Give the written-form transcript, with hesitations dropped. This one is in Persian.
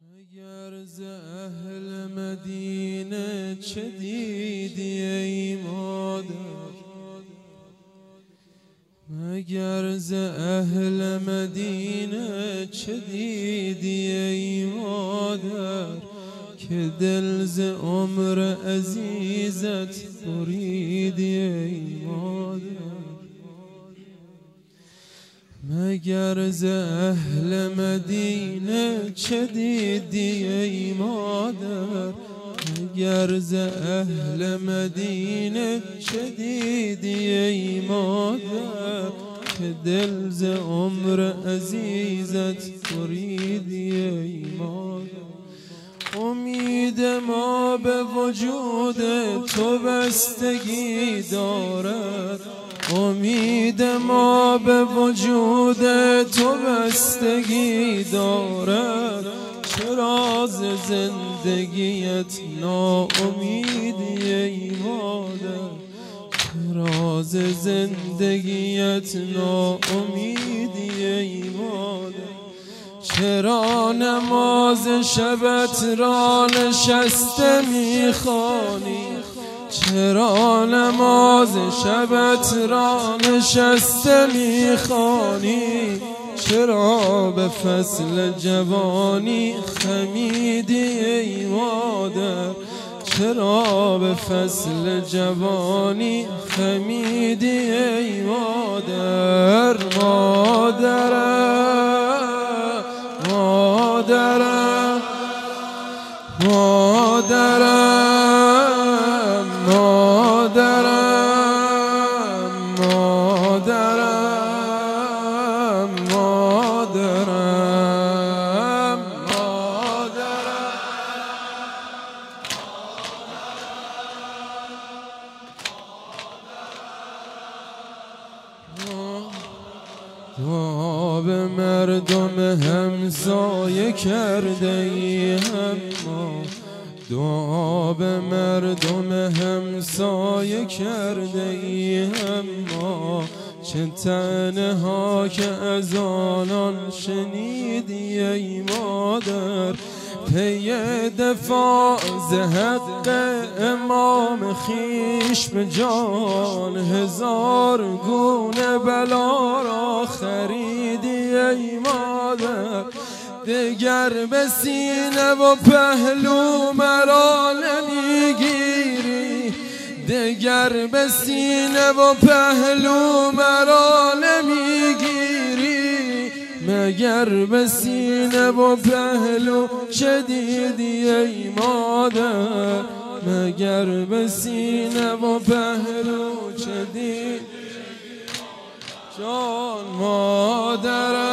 مگر ز اهل مدینه چه دیدی ای مادر؟ مگر ز اهل مدینه چه دیدی ای مادر؟ که دل ز عمر عزیزت بریدی ای مادر. مگر ز اهل مدینه چه دیدی ای مادر؟ مگر ز اهل مدینه چه دیدی ای مادر؟ که دل ز عمر عزیزت بریدی ای مادر. امید ما به وجود تو بستگی دارد، امید ما به وجود تو بستگی دارد. چرا ز زندگیت ناامیدی ای مادر؟ چرا ز زندگیت ناامیدی ای مادر؟ چرا نماز شبت را نشسته میخوانی؟ چرا نماز شبت را نشسته میخوانی؟ چرا به فصل جوانی خمیدی ای مادر؟ چرا به فصل جوانی خمیدی ای مادر؟ مادرم مادرم مادرم مادرم مادرم مادرم دعا به مردم همسایه کرده ای اما، دعا به مردم همسایه کرده ای اما، چه تنها که از آنان شنیدی ای مادر؟ پی دفاع ز حق امام خویش به جان هزار گونه بلا را خریدی ای مادر. دگر به سینه و پهلو مرا نمیگیری، دگر به سینه و پهلو مرا نمیگیری. مگر به سینه و پهلو چه دیدی ای مادر؟ مگر به سینه و پهلو چه دیدی؟ جان مادر